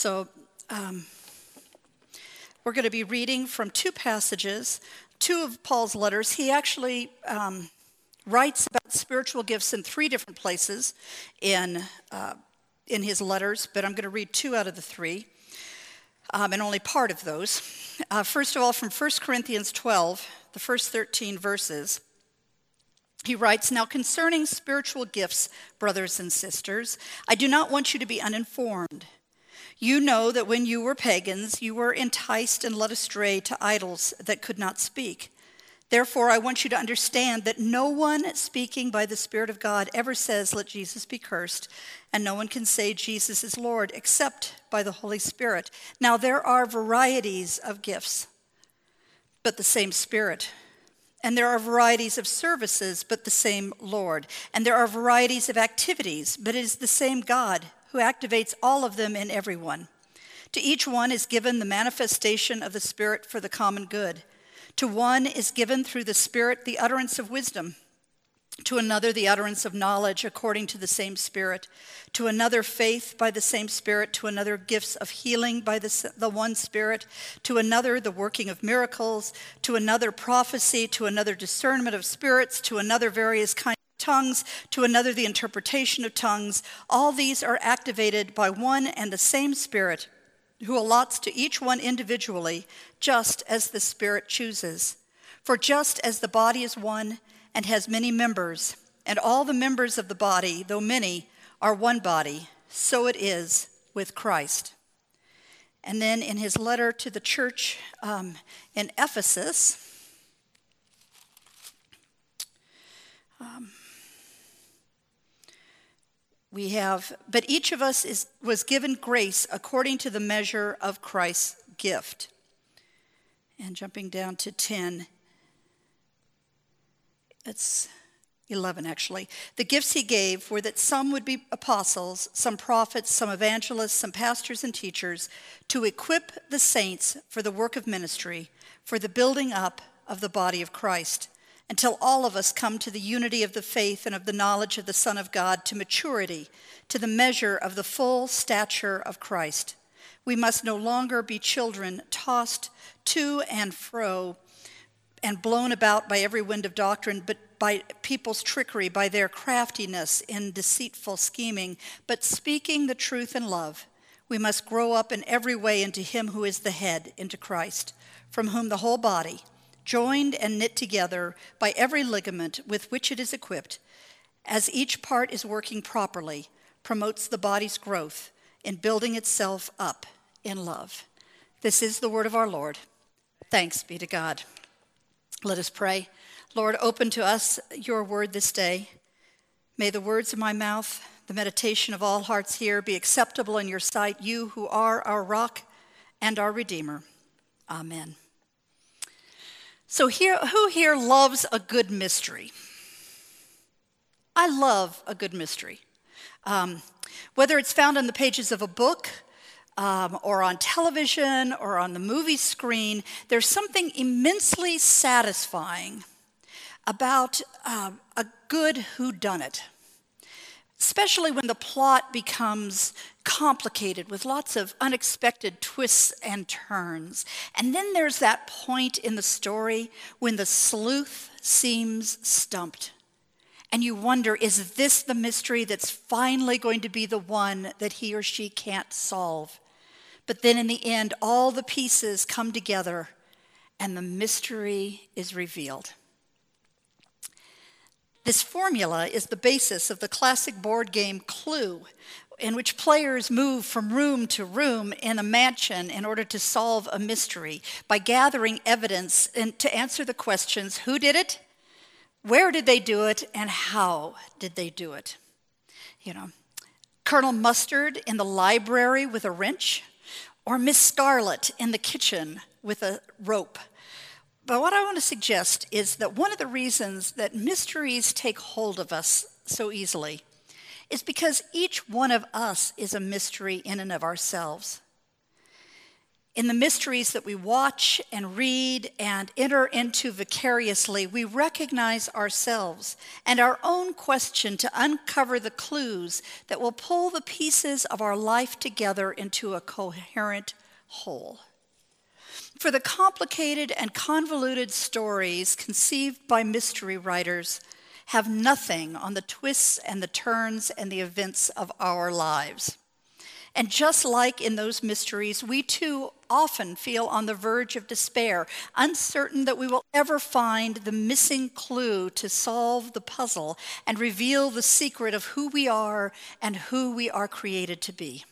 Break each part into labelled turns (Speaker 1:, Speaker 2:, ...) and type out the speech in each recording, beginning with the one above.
Speaker 1: So we're going to be reading from two passages, two of Paul's letters. He actually writes about spiritual gifts in three different places in his letters, but I'm going to read two out of the three, and only part of those. First of all, from 1 Corinthians 12, the first 13 verses, he writes, "Now concerning spiritual gifts, brothers and sisters, I do not want you to be uninformed. You know that when you were pagans, you were enticed and led astray to idols that could not speak. Therefore, I want you to understand that no one speaking by the Spirit of God ever says, 'Let Jesus be cursed,' and no one can say Jesus is Lord except by the Holy Spirit. Now there are varieties of gifts, but the same Spirit. And there are varieties of services, but the same Lord. And there are varieties of activities, but it is the same God who activates all of them in everyone. To each one is given the manifestation of the Spirit for the common good. To one is given through the Spirit the utterance of wisdom, to another the utterance of knowledge according to the same Spirit, to another faith by the same Spirit, to another gifts of healing by the one Spirit, to another the working of miracles, to another prophecy, to another discernment of spirits, to another various kinds of tongues, to another the interpretation of tongues. All these are activated by one and the same Spirit, who allots to each one individually, just as the Spirit chooses. For just as the body is one and has many members, and all the members of the body, though many, are one body, so it is with Christ." And then in his letter to the church in Ephesus, we have, "But each of us was given grace according to the measure of Christ's gift." And jumping down to 10, it's 11 actually. "The gifts he gave were that some would be apostles, some prophets, some evangelists, some pastors and teachers, to equip the saints for the work of ministry, for the building up of the body of Christ, until all of us come to the unity of the faith and of the knowledge of the Son of God, to maturity, to the measure of the full stature of Christ. We must no longer be children tossed to and fro and blown about by every wind of doctrine, but by people's trickery, by their craftiness in deceitful scheming, but speaking the truth in love. We must grow up in every way into him who is the head, into Christ, from whom the whole body, joined and knit together by every ligament with which it is equipped, as each part is working properly, promotes the body's growth in building itself up in love." This is the word of our Lord. Thanks be to God. Let us pray. Lord, open to us your word this day. May the words of my mouth, the meditation of all hearts here, be acceptable in your sight, you who are our rock and our Redeemer. Amen. So who here loves a good mystery? I love a good mystery. Whether it's found on the pages of a book, or on television, or on the movie screen, there's something immensely satisfying about a good whodunit, especially when the plot becomes complicated with lots of unexpected twists and turns. And then there's that point in the story when the sleuth seems stumped. And you wonder, is this the mystery that's finally going to be the one that he or she can't solve? But then in the end, all the pieces come together and the mystery is revealed. This formula is the basis of the classic board game Clue, in which players move from room to room in a mansion in order to solve a mystery by gathering evidence and to answer the questions: who did it, where did they do it, and how did they do it? You know, Colonel Mustard in the library with a wrench, or Miss Scarlet in the kitchen with a rope. But what I want to suggest is that one of the reasons that mysteries take hold of us so easily is because each one of us is a mystery in and of ourselves. In the mysteries that we watch and read and enter into vicariously, we recognize ourselves and our own question to uncover the clues that will pull the pieces of our life together into a coherent whole. For the complicated and convoluted stories conceived by mystery writers have nothing on the twists and the turns and the events of our lives. And just like in those mysteries, we too often feel on the verge of despair, uncertain that we will ever find the missing clue to solve the puzzle and reveal the secret of who we are and who we are created to be.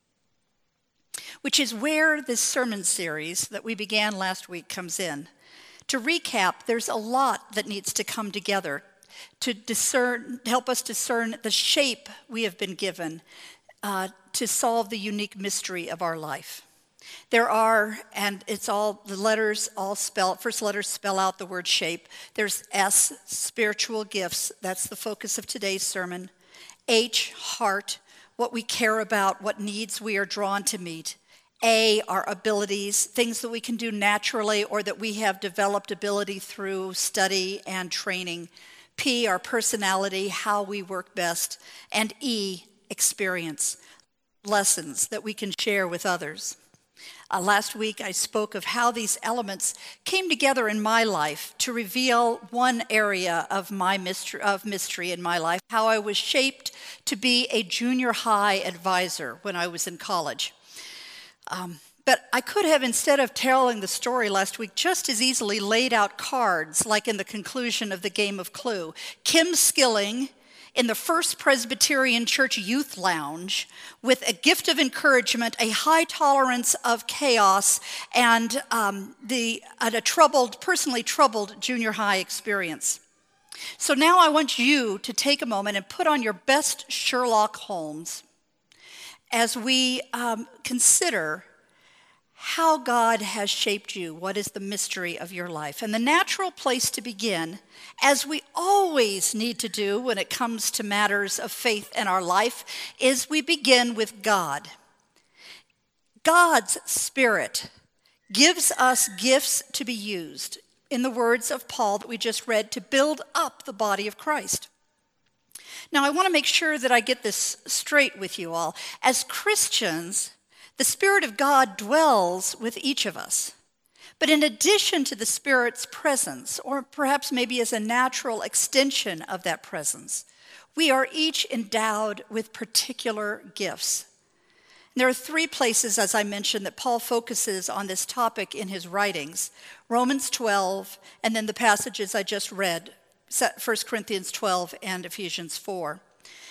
Speaker 1: Which is where this sermon series that we began last week comes in. To recap, there's a lot that needs to come together to help us discern the shape we have been given to solve the unique mystery of our life. There are, and it's all, the letters all first letters spell out the word shape. There's S, spiritual gifts. That's the focus of today's sermon. H, heart, what we care about, what needs we are drawn to meet. A, our abilities, things that we can do naturally or that we have developed ability through study and training. P, our personality, how we work best. And E, experience, lessons that we can share with others. Last week I spoke of how these elements came together in my life to reveal one area of mystery in my life, how I was shaped to be a junior high advisor when I was in college. But I could have, instead of telling the story last week, just as easily laid out cards like in the conclusion of the game of Clue. Kim Skilling in the First Presbyterian Church Youth Lounge with a gift of encouragement, a high tolerance of chaos, and a personally troubled junior high experience. So now I want you to take a moment and put on your best Sherlock Holmes as we consider how God has shaped you, what is the mystery of your life. And the natural place to begin, as we always need to do when it comes to matters of faith in our life, is we begin with God. God's Spirit gives us gifts to be used, in the words of Paul that we just read, to build up the body of Christ. Now, I want to make sure that I get this straight with you all. As Christians, the Spirit of God dwells with each of us. But in addition to the Spirit's presence, or perhaps maybe as a natural extension of that presence, we are each endowed with particular gifts. And there are three places, as I mentioned, that Paul focuses on this topic in his writings. Romans 12, and then the passages I just read, 1 Corinthians 12 and Ephesians 4.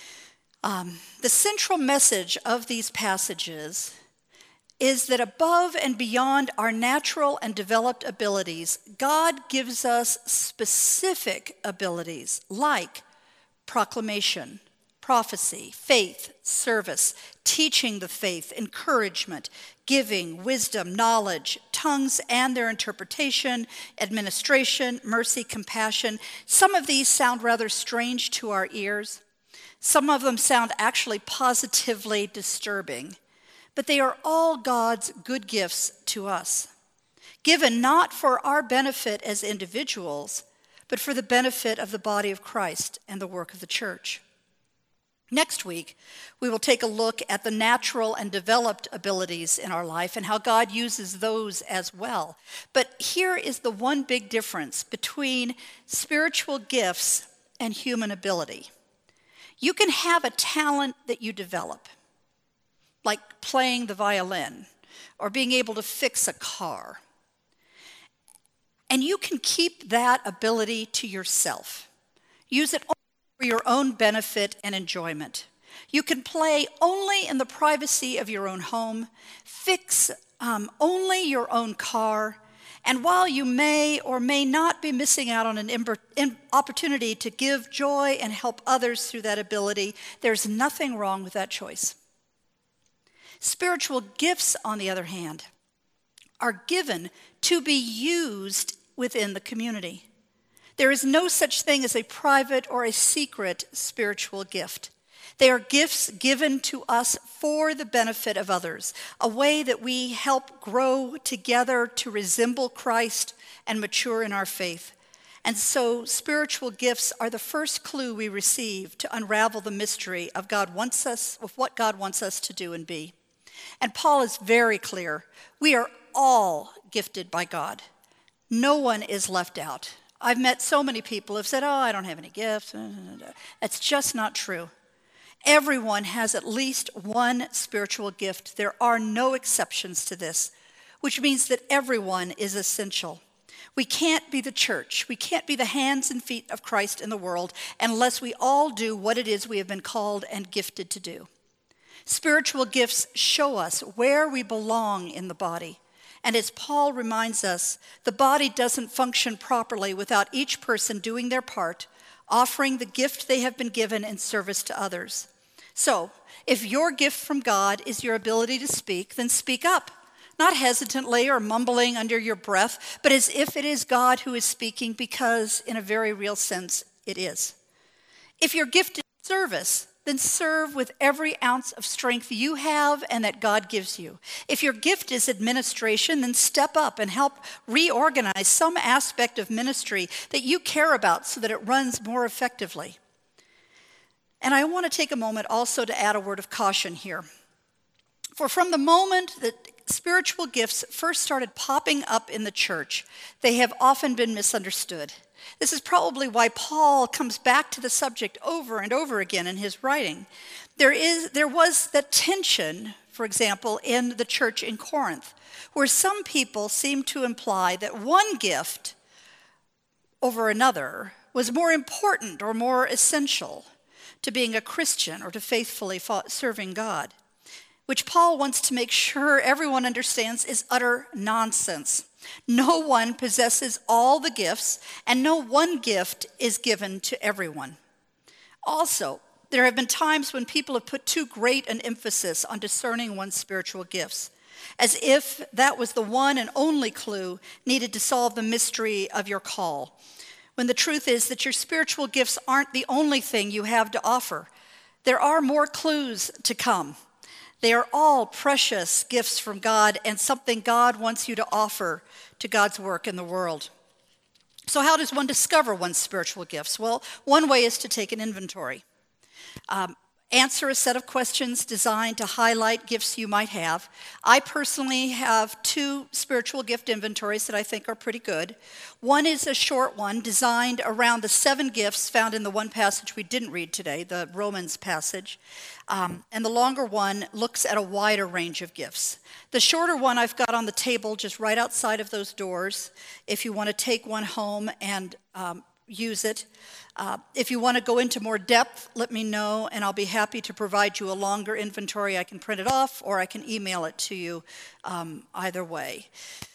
Speaker 1: The central message of these passages is that above and beyond our natural and developed abilities, God gives us specific abilities like proclamation, prophecy, faith, service, teaching the faith, encouragement, giving, wisdom, knowledge, tongues and their interpretation, administration, mercy, compassion. Some of these sound rather strange to our ears. Some of them sound actually positively disturbing. But they are all God's good gifts to us, given not for our benefit as individuals, but for the benefit of the body of Christ and the work of the church. Next week, we will take a look at the natural and developed abilities in our life and how God uses those as well. But here is the one big difference between spiritual gifts and human ability. You can have a talent that you develop, like playing the violin or being able to fix a car. And you can keep that ability to yourself. Use it only for your own benefit and enjoyment. You can play only in the privacy of your own home, fix only your own car, and while you may or may not be missing out on an opportunity to give joy and help others through that ability, there's nothing wrong with that choice. Spiritual gifts, on the other hand, are given to be used within the community. There is no such thing as a private or a secret spiritual gift. They are gifts given to us for the benefit of others, a way that we help grow together to resemble Christ and mature in our faith. And so spiritual gifts are the first clue we receive to unravel the mystery of what God wants us to do and be. And Paul is very clear. We are all gifted by God. No one is left out. I've met so many people who have said, I don't have any gifts. That's just not true. Everyone has at least one spiritual gift. There are no exceptions to this, which means that everyone is essential. We can't be the church. We can't be the hands and feet of Christ in the world unless we all do what it is we have been called and gifted to do. Spiritual gifts show us where we belong in the body. And as Paul reminds us, the body doesn't function properly without each person doing their part, offering the gift they have been given in service to others. So, if your gift from God is your ability to speak, then speak up. Not hesitantly or mumbling under your breath, but as if it is God who is speaking, because in a very real sense, it is. If your gift is service, then serve with every ounce of strength you have and that God gives you. If your gift is administration, then step up and help reorganize some aspect of ministry that you care about so that it runs more effectively. And I want to take a moment also to add a word of caution here. For from the moment that spiritual gifts first started popping up in the church, they have often been misunderstood. This is probably why Paul comes back to the subject over and over again in his writing. There was that tension, for example, in the church in Corinth, where some people seemed to imply that one gift over another was more important or more essential to being a Christian or to faithfully serving God, which Paul wants to make sure everyone understands is utter nonsense. No one possesses all the gifts, and no one gift is given to everyone. Also, there have been times when people have put too great an emphasis on discerning one's spiritual gifts, as if that was the one and only clue needed to solve the mystery of your call, when the truth is that your spiritual gifts aren't the only thing you have to offer. There are more clues to come. They are all precious gifts from God and something God wants you to offer to God's work in the world. So how does one discover one's spiritual gifts? Well, one way is to take an inventory. Answer a set of questions designed to highlight gifts you might have. I personally have 2 spiritual gift inventories that I think are pretty good. One is a short one designed around the 7 gifts found in the one passage we didn't read today, the Romans passage. And the longer one looks at a wider range of gifts. The shorter one I've got on the table just right outside of those doors if you want to take one home and use it. If you want to go into more depth, let me know, and I'll be happy to provide you a longer inventory. I can print it off, or I can email it to you, either way.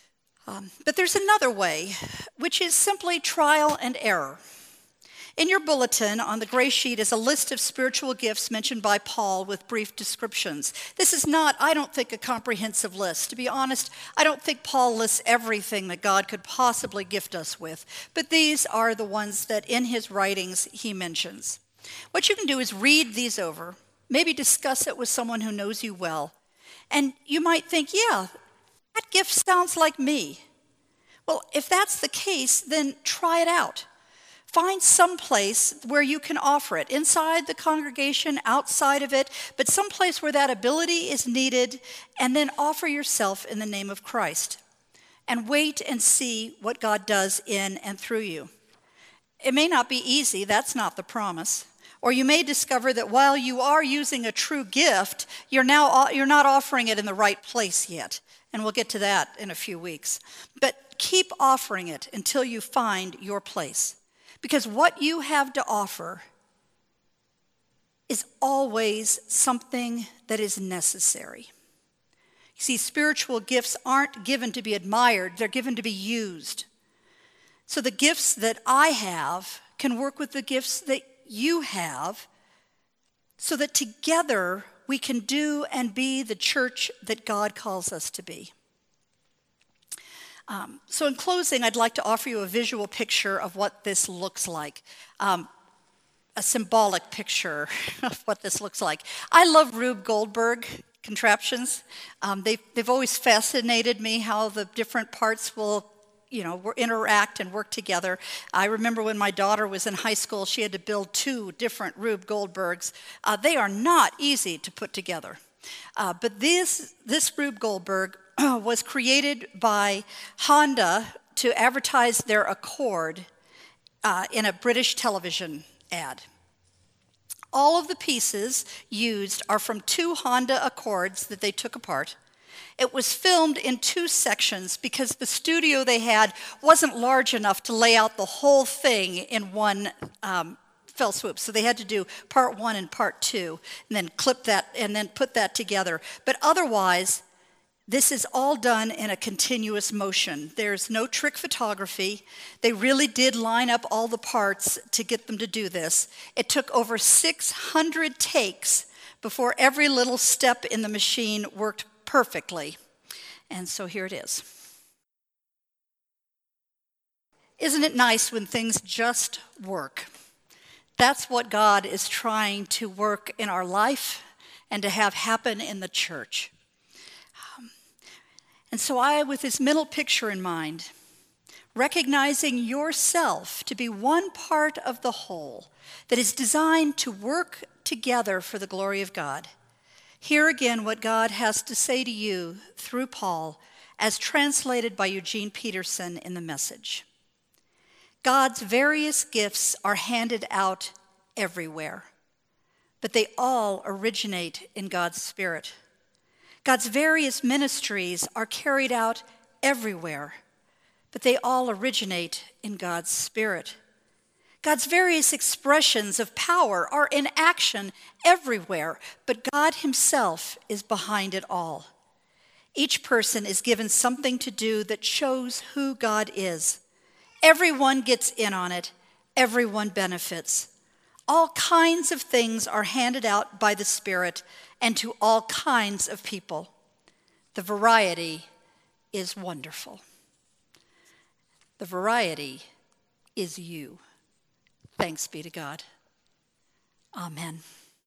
Speaker 1: But there's another way, which is simply trial and error. In your bulletin on the gray sheet is a list of spiritual gifts mentioned by Paul with brief descriptions. This is not, I don't think, a comprehensive list. To be honest, I don't think Paul lists everything that God could possibly gift us with, but these are the ones that in his writings he mentions. What you can do is read these over, maybe discuss it with someone who knows you well, and you might think, yeah, that gift sounds like me. Well, if that's the case, then try it out. Find some place where you can offer it, inside the congregation, outside of it, but some place where that ability is needed, and then offer yourself in the name of Christ. And wait and see what God does in and through you. It may not be easy, that's not the promise. Or you may discover that while you are using a true gift, you're not offering it in the right place yet. And we'll get to that in a few weeks. But keep offering it until you find your place. Because what you have to offer is always something that is necessary. You see, spiritual gifts aren't given to be admired, they're given to be used. So the gifts that I have can work with the gifts that you have, so that together we can do and be the church that God calls us to be. So in closing, I'd like to offer you a visual picture of what this looks like. a symbolic picture of what this looks like. I love Rube Goldberg contraptions. They've always fascinated me how the different parts will interact and work together. I remember when my daughter was in high school, she had to build 2 different Rube Goldbergs. They are not easy to put together. But this Rube Goldberg was created by Honda to advertise their Accord in a British television ad. All of the pieces used are from 2 Honda Accords that they took apart. It was filmed in 2 sections because the studio they had wasn't large enough to lay out the whole thing in one fell swoop. So they had to do part 1 and part 2, and then clip that and then put that together. But otherwise, this is all done in a continuous motion. There's no trick photography. They really did line up all the parts to get them to do this. It took over 600 takes before every little step in the machine worked perfectly. And so here it is. Isn't it nice when things just work? That's what God is trying to work in our life and to have happen in the church. And so with this middle picture in mind, recognizing yourself to be one part of the whole that is designed to work together for the glory of God, hear again what God has to say to you through Paul, as translated by Eugene Peterson in the Message. God's various gifts are handed out everywhere, but they all originate in God's Spirit. God's various ministries are carried out everywhere, but they all originate in God's Spirit. God's various expressions of power are in action everywhere, but God himself is behind it all. Each person is given something to do that shows who God is. Everyone gets in on it. Everyone benefits. All kinds of things are handed out by the Spirit and to all kinds of people. The variety is wonderful. The variety is you. Thanks be to God. Amen.